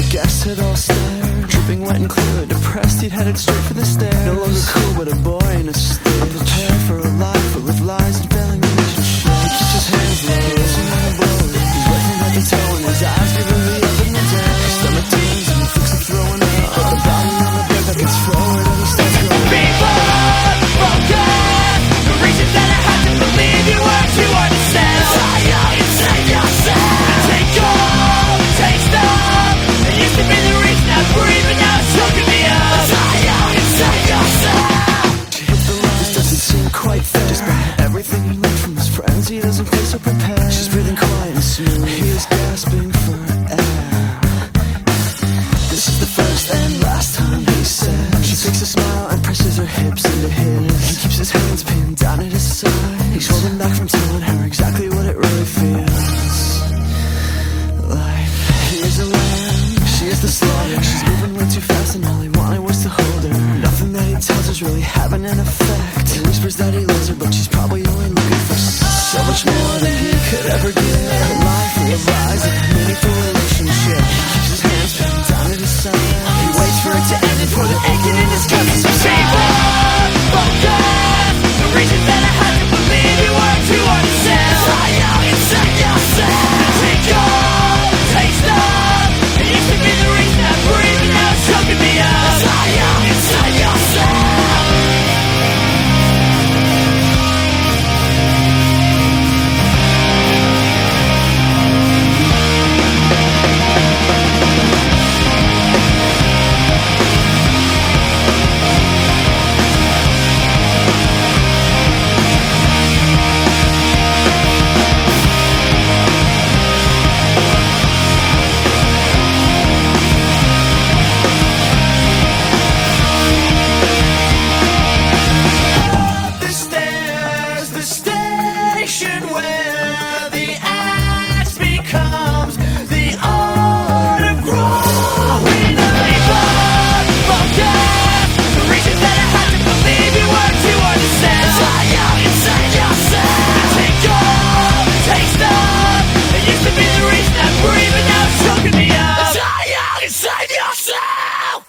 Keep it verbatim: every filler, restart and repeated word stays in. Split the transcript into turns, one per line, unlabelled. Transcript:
guests had all stared, dripping wet and clear, depressed, he'd headed straight for the stairs. No longer cool, but a boy in a state, unprepared for a life full of lies and failing relationships. He keeps his hands low, losing on the blow. He's wet from head to toe, and his eyes give him the up in the day. His stomach turns, and he thinks of throwing up, but the body on the bed that gets forward, and he starts going.
People are broken. The reason that I had to believe you were to understand. Try out and save yourself. Take all, take stuff. It used to be the reason I breathe, but now it's choking me up. Try out and save yourself.
She hit the line, this doesn't seem quite fair. Despite everything he learned from his friends, he doesn't feel so prepared. She's breathing quiet and smooth, he is gasping for air. This is the first and last time he says. She takes a smile and presses her hips into his. He keeps his hands pinned down at his side. He's holding back from telling her exactly what it really feels like. He is a lamb, she is the slaughter. She's moving way too fast and all he wanted was to hold her. Nothing that he tells her's really having an effect. He whispers that he loves her, but she's probably only looking for so much more than he could ever give. A life full of lies, a meaningful relationship. He keeps his hands pinned down at his side. He waits for it to end and pour the aching in his cup. Some people